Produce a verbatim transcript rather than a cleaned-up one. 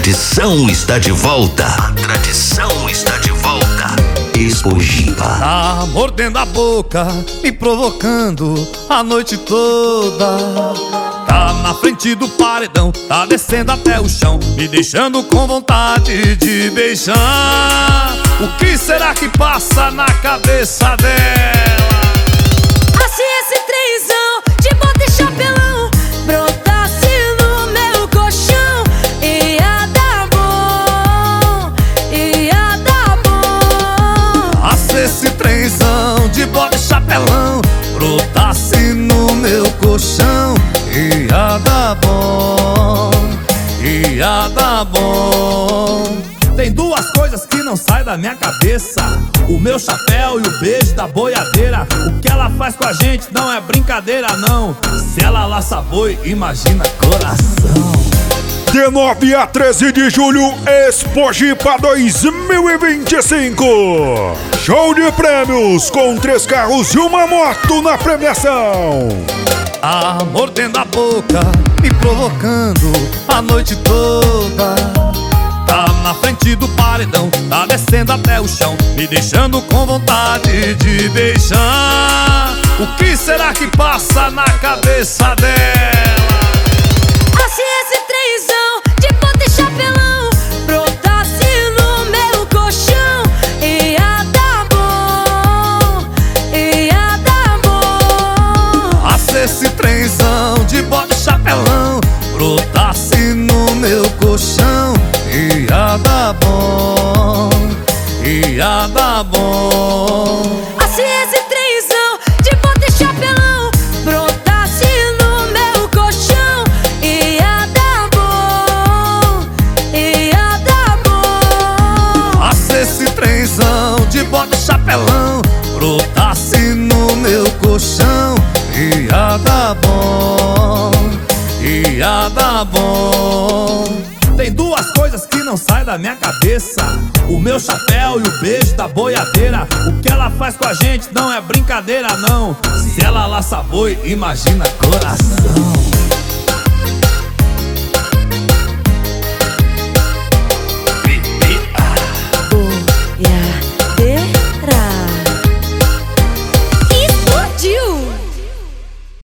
tradição está de volta. A tradição está de volta. Expojipa. Tá mordendo a boca, me provocando a noite toda. Tá na frente do paredão, tá descendo até o chão, me deixando com vontade de beijar. O que será que passa na cabeça dela? Ah, se esse trenzão de bota e chapelão brotasse no meu colchão, ia dar bom, ia dar bom. Ah, se esse trenzão de bota e chapelão brotasse no meu colchão, ia dar bom, ia dar bom. Tem duas coisas que não saem da minha cabeça: o meu chapéu e o beijo da boiadeira. O que ela faz com a gente não é brincadeira não. Se ela laça boi, imagina coração. De nove a treze de julho, Expojipa dois mil e vinte e cinco. Show de prêmios com três carros e uma moto na premiação. Ah, mordendo a boca, me provocando a noite toda. Tá na frente do paredão, tá descendo até o chão, me deixando com vontade de beijar. O que será que passa na cabeça dela? Ah, se esse trenzão de bota e chapelão brotasse no meu colchão, ia dar bom, ia dar bom. Ah, se esse trenzão de bota e chapelão brotasse no meu colchão, ia dar bom, ia dar bom. Ah, se esse trenzão de bota e chapelão brotasse no meu colchão, ia dar bom, ia dar bom. Ah, se esse trenzão de bota e chapelão brotasse no meu colchão, ia dar bom, ia dar bom. Tem duas coisas que não saem da minha cabeça: o meu chapéu e o beijo da boiadeira. O que ela faz com a gente não é brincadeira não. Se ela laça boi, imagina coração.